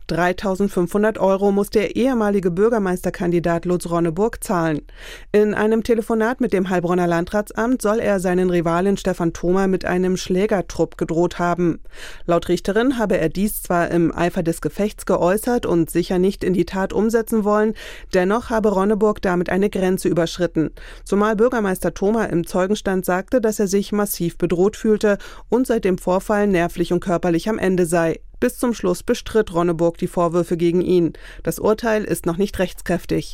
3.500 € muss der ehemalige Bürgermeisterkandidat Lutz Ronneburg zahlen. In einem Telefonat mit dem Heilbronner Landratsamt soll er seinen Rivalen Stefan Thoma mit einem Schlägertrupp gedroht haben. Laut Richterin habe er dies zwar im Eifer des Gefechts geäußert und sicher nicht in die Tat umsetzen wollen, dennoch habe Ronneburg damit eine Grenze überschritten. Zumal Bürgermeister Thoma im Zeugenstand sagte, dass er sich massiv bedroht fühlte und seit dem Vorfall nervlich und körperlich am Ende sei. Bis zum Schluss bestritt Ronneburg die Vorwürfe gegen ihn. Das Urteil ist noch nicht rechtskräftig.